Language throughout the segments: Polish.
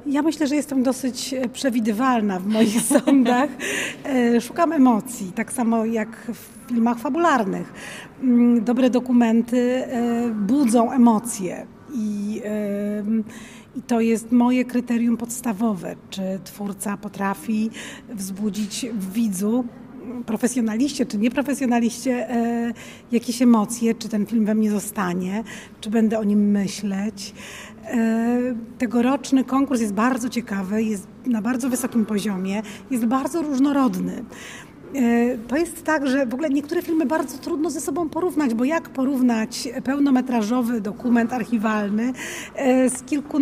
Ja myślę, że jestem dosyć przewidywalna w moich sądach. Szukam emocji, tak samo jak w filmach fabularnych. Dobre dokumenty budzą emocje i to jest moje kryterium podstawowe. Czy twórca potrafi wzbudzić w widzu, profesjonaliście czy nieprofesjonaliście, jakieś emocje, czy ten film we mnie zostanie, czy będę o nim myśleć. Tegoroczny konkurs jest bardzo ciekawy, jest na bardzo wysokim poziomie, jest bardzo różnorodny. To jest tak, że w ogóle niektóre filmy bardzo trudno ze sobą porównać, bo jak porównać pełnometrażowy dokument archiwalny z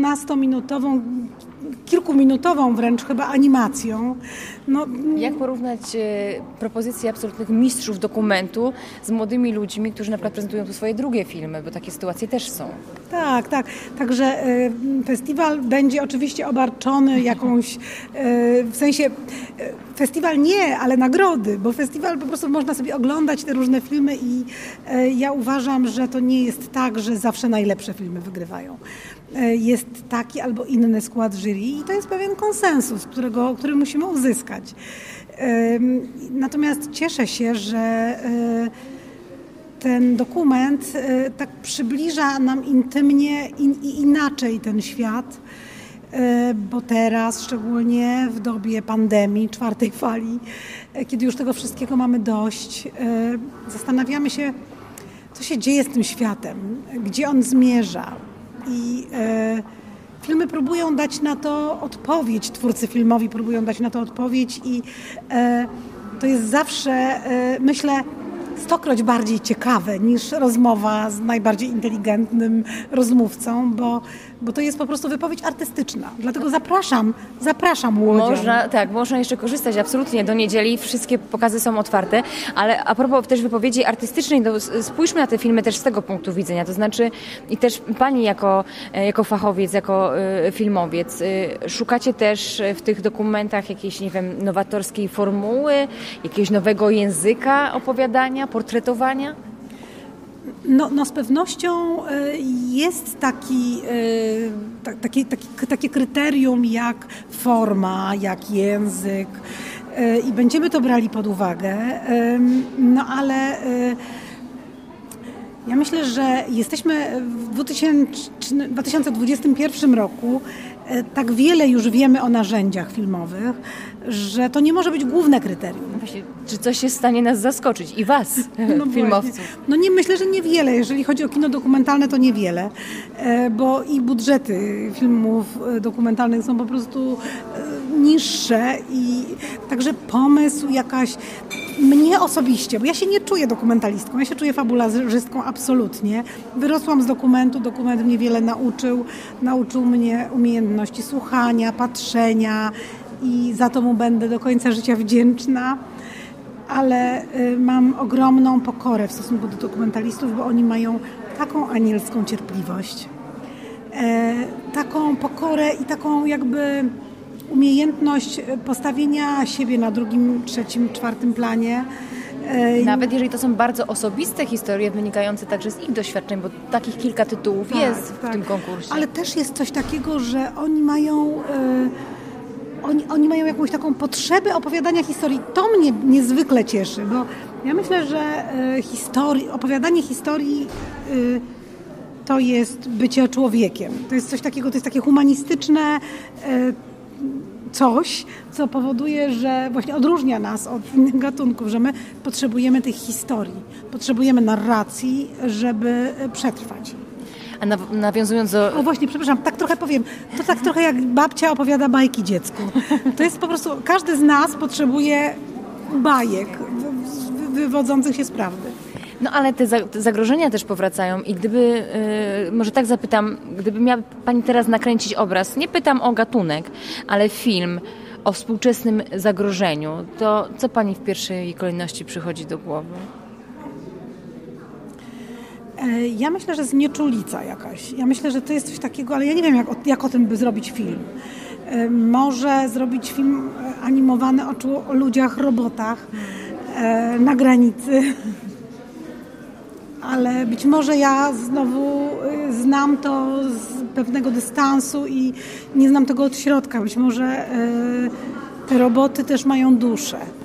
kilkuminutową wręcz chyba animacją. No, jak porównać propozycje absolutnych mistrzów dokumentu z młodymi ludźmi, którzy na przykład prezentują tu swoje drugie filmy, bo takie sytuacje też są. Tak. Także festiwal będzie oczywiście obarczony jakąś, w sensie festiwal nie, ale nagrody, bo festiwal po prostu można sobie oglądać te różne filmy i ja uważam, że to nie jest tak, że zawsze najlepsze filmy wygrywają. Jest taki albo inny skład jury i to jest pewien konsensus, który musimy uzyskać. Natomiast cieszę się, że ten dokument tak przybliża nam intymnie i inaczej ten świat, bo teraz, szczególnie w dobie pandemii, 4. fali, kiedy już tego wszystkiego mamy dość, zastanawiamy się, co się dzieje z tym światem, gdzie on zmierza. I filmy próbują dać na to odpowiedź, twórcy filmowi próbują dać na to odpowiedź i to jest zawsze, myślę, 100-kroć bardziej ciekawe niż rozmowa z najbardziej inteligentnym rozmówcą, bo to jest po prostu wypowiedź artystyczna. Dlatego zapraszam łodzian. Można jeszcze korzystać absolutnie do niedzieli. Wszystkie pokazy są otwarte, ale a propos też wypowiedzi artystycznej, spójrzmy na te filmy też z tego punktu widzenia. To znaczy i też pani jako fachowiec, jako filmowiec, szukacie też w tych dokumentach jakiejś, nie wiem, nowatorskiej formuły, jakiegoś nowego języka opowiadania, portretowania? No z pewnością jest takie kryterium jak forma, jak język i będziemy to brali pod uwagę, no ale ja myślę, że jesteśmy w 2021 roku, tak wiele już wiemy o narzędziach filmowych, że to nie może być główne kryterium. Właśnie, czy coś się stanie nas zaskoczyć i was, filmowców? No nie, myślę, że niewiele. Jeżeli chodzi o kino dokumentalne, to niewiele, bo i budżety filmów dokumentalnych są po prostu niższe i także pomysł jakaś mnie osobiście, bo ja się nie czuję dokumentalistką, ja się czuję fabularzystką absolutnie. Wyrosłam z dokumentu, dokument mnie wiele nauczył mnie umiejętności słuchania, patrzenia i za to mu będę do końca życia wdzięczna, ale mam ogromną pokorę w stosunku do dokumentalistów, bo oni mają taką anielską cierpliwość, taką pokorę i taką jakby umiejętność postawienia siebie na drugim, trzecim, czwartym planie. Nawet jeżeli to są bardzo osobiste historie wynikające także z ich doświadczeń, bo takich kilka tytułów jest w tym konkursie. Ale też jest coś takiego, że oni mają jakąś taką potrzebę opowiadania historii. To mnie niezwykle cieszy, bo ja myślę, że opowiadanie historii to jest bycie człowiekiem. To jest coś takiego, to jest takie humanistyczne coś, co powoduje, że właśnie odróżnia nas od innych gatunków, że my potrzebujemy tych historii, potrzebujemy narracji, żeby przetrwać. A nawiązując do... O właśnie, przepraszam, tak trochę powiem, to tak trochę jak babcia opowiada bajki dziecku. To jest po prostu, każdy z nas potrzebuje bajek wywodzących się z prawdy. No ale te zagrożenia też powracają i gdyby, może tak zapytam, gdyby miała pani teraz nakręcić obraz, nie pytam o gatunek, ale film o współczesnym zagrożeniu, to co pani w pierwszej kolejności przychodzi do głowy? Ja myślę, że znieczulica jakaś. Ja myślę, że to jest coś takiego, ale ja nie wiem, jak o tym by zrobić film. Może zrobić film animowany o ludziach, robotach na granicy. ale być może ja znowu znam to z pewnego dystansu i nie znam tego od środka. Być może te roboty też mają duszę.